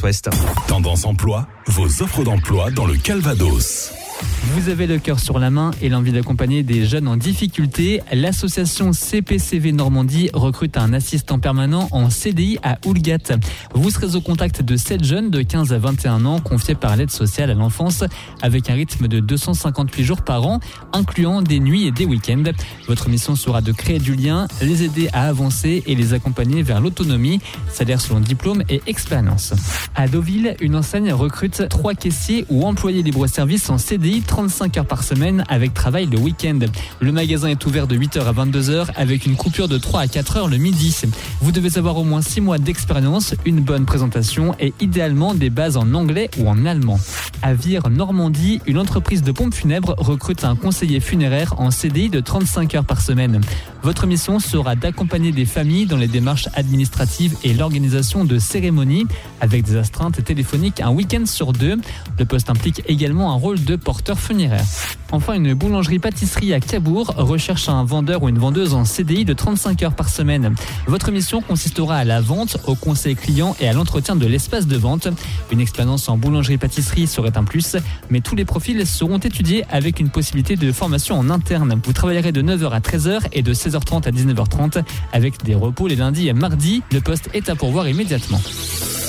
Ouest. Tendance emploi, vos offres d'emploi dans le Calvados. Vous avez le cœur sur la main et l'envie d'accompagner des jeunes en difficulté. L'association CPCV Normandie recrute un assistant permanent en CDI à Houlgate. Vous serez au contact de 7 jeunes de 15 à 21 ans confiés par l'aide sociale à l'enfance avec un rythme de 258 jours par an, incluant des nuits et des week-ends. Votre mission sera de créer du lien, les aider à avancer et les accompagner vers l'autonomie, salaire selon diplôme et expérience. À Deauville, une enseigne recrute 3 caissiers ou employés libre-service en CDI 35 heures par semaine avec travail le week-end. Le magasin est ouvert de 8h à 22h avec une coupure de 3 à 4 heures le midi. Vous devez avoir au moins 6 mois d'expérience, une bonne présentation et idéalement des bases en anglais ou en allemand. À Vire, Normandie, une entreprise de pompes funèbres recrute un conseiller funéraire en CDI de 35 heures par semaine. Votre mission sera d'accompagner des familles dans les démarches administratives et l'organisation de cérémonies avec des astreintes téléphoniques un week-end sur 2. Le poste implique également un rôle de porteur funéraire. Enfin, une boulangerie-pâtisserie à Cabourg recherche un vendeur ou une vendeuse en CDI de 35 heures par semaine. Votre mission consistera à la vente, au conseil client et à l'entretien de l'espace de vente. Une expérience en boulangerie-pâtisserie serait un plus, mais tous les profils seront étudiés avec une possibilité de formation en interne. Vous travaillerez de 9h à 13h et de 16h30 à 19h30 avec des repos les lundis et mardis. Le poste est à pourvoir immédiatement.